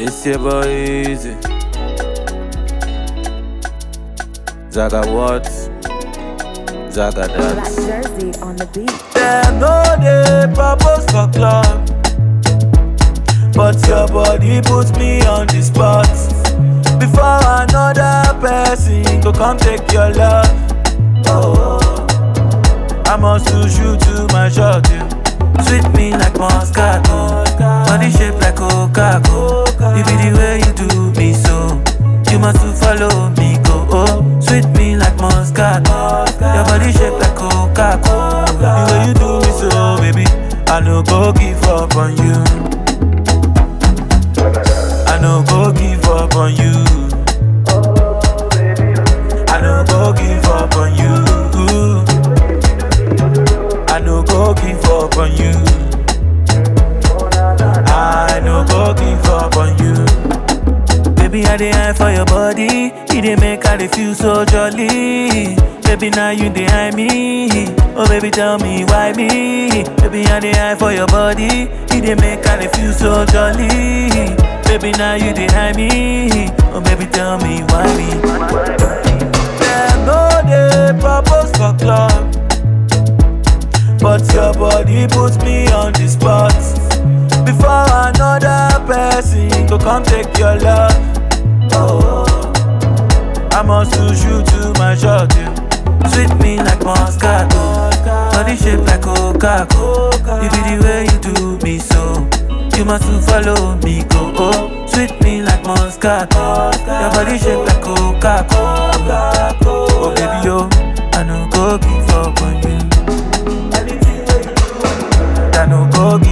It's your boy Easy. Zaga what? Zaga Black dance. Jersey on the beat. Them no dey propose for club, but your body puts me on the spot. Before another person go come take your love. Oh, I must lose you to my shot, you. Sweet me like Moscato, body shape like Coca-Cola. You be the way you do me so, you must to follow me go. Oh, sweet me like Moscato, your body shape like Coca-Cola. The way you do me so, baby, I no go give up on you. I no go give up on you. I no go give up on you. I no go give up on you. I no go give up on you. Baby, I dey eye for your body. You dey make I dey feel so jolly. Baby, now you dey eye me. Oh, baby, tell me why me. Baby, I dey eye for your body. You dey make I dey feel so jolly. Baby, now you dey eye me. Oh, baby, tell me why me. Them no dey propose for club, but your body puts me on the spot. Before another person go come take your love. Oh, I must lose you to my shot, you. Sweet me like Moscato, body shape like Coca-Cola. You be the way you do me so, you must to follow me go. Oh, sweet me like Moscato, your body shape like Coca-Cola. Oh baby yo, I no go give up on you. I no go give